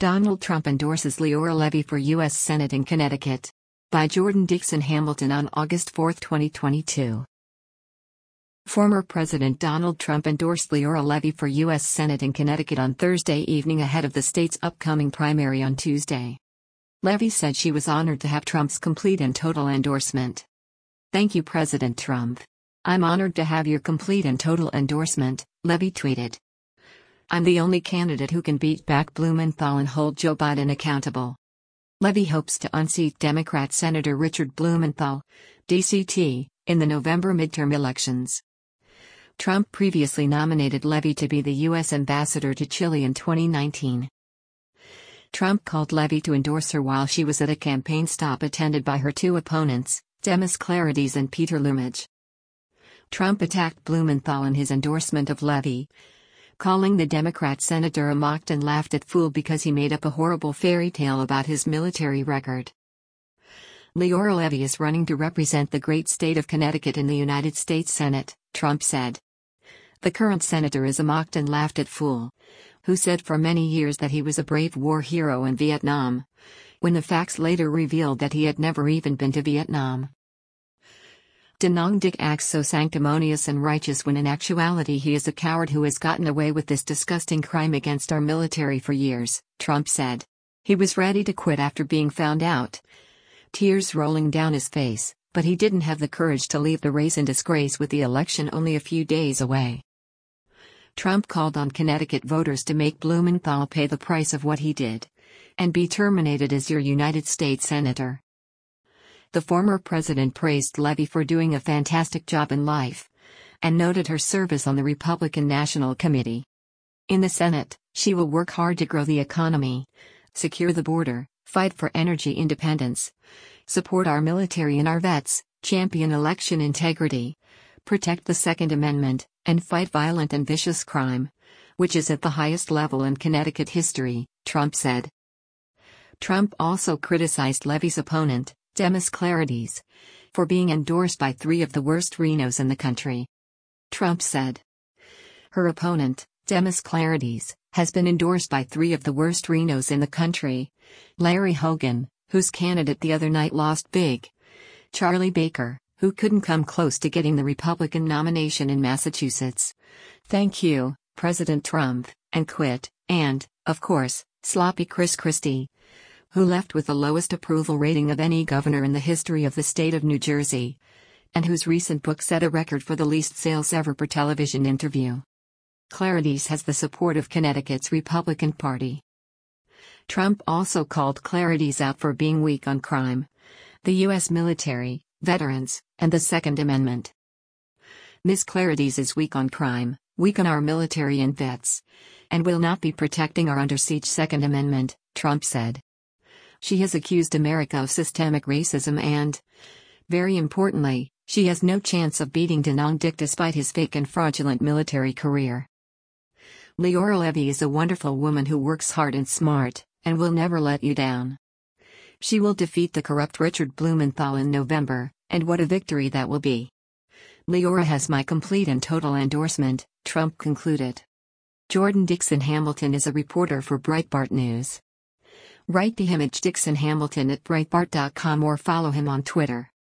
Donald Trump endorses Leora Levy for U.S. Senate in Connecticut. By Jordan Dixon Hamilton on August 4, 2022. Former President Donald Trump endorsed Leora Levy for U.S. Senate in Connecticut on Thursday evening ahead of the state's upcoming primary on Tuesday. Levy said she was honored to have Trump's complete and total endorsement. "Thank you, President Trump. I'm honored to have your complete and total endorsement," Levy tweeted. "I'm the only candidate who can beat back Blumenthal and hold Joe Biden accountable." Levy hopes to unseat Democrat Senator Richard Blumenthal, DCT, in the November midterm elections. Trump previously nominated Levy to be the U.S. ambassador to Chile in 2019. Trump called Levy to endorse her while she was at a campaign stop attended by her two opponents, Demis Clarides and Peter Lumage. Trump attacked Blumenthal in his endorsement of Levy, calling the Democrat senator a mocked and laughed at fool because he made up a horrible fairy tale about his military record. Leora Levy is running to represent the great state of Connecticut in the United States Senate, Trump said. The current senator is a mocked and laughed at fool, who said for many years that he was a brave war hero in Vietnam, when the facts later revealed that he had never even been to Vietnam. Dinong Dik acts so sanctimonious and righteous when in actuality he is a coward who has gotten away with this disgusting crime against our military for years, Trump said. He was ready to quit after being found out, tears rolling down his face, but he didn't have the courage to leave the race in disgrace with the election only a few days away. Trump called on Connecticut voters to make Blumenthal pay the price of what he did, and be terminated as your United States Senator. The former president praised Levy for doing a fantastic job in life, and noted her service on the Republican National Committee. In the Senate, she will work hard to grow the economy, secure the border, fight for energy independence, support our military and our vets, champion election integrity, protect the Second Amendment, and fight violent and vicious crime, which is at the highest level in Connecticut history, Trump said. Trump also criticized Levy's opponent, Demis Clarides, for being endorsed by three of the worst rhinos in the country. Trump said. Her opponent, Demis Clarides, has been endorsed by three of the worst rhinos in the country: Larry Hogan, whose candidate the other night lost big; Charlie Baker, who couldn't come close to getting the Republican nomination in Massachusetts. Thank you, President Trump, and quit; and, of course, sloppy Chris Christie, who left with the lowest approval rating of any governor in the history of the state of New Jersey, and whose recent book set a record for the least sales ever per television interview. Clarides has the support of Connecticut's Republican Party. Trump also called Clarides out for being weak on crime, the U.S. military, veterans, and the Second Amendment. Ms. Clarides is weak on crime, weak on our military and vets, and will not be protecting our under siege Second Amendment, Trump said. She has accused America of systemic racism and, very importantly, she has no chance of beating Dinong Dik despite his fake and fraudulent military career. Leora Levy is a wonderful woman who works hard and smart, and will never let you down. She will defeat the corrupt Richard Blumenthal in November, and what a victory that will be. Leora has my complete and total endorsement, Trump concluded. Jordan Dixon Hamilton is a reporter for Breitbart News. Write to him at Dixon Hamilton at Breitbart.com or follow him on Twitter.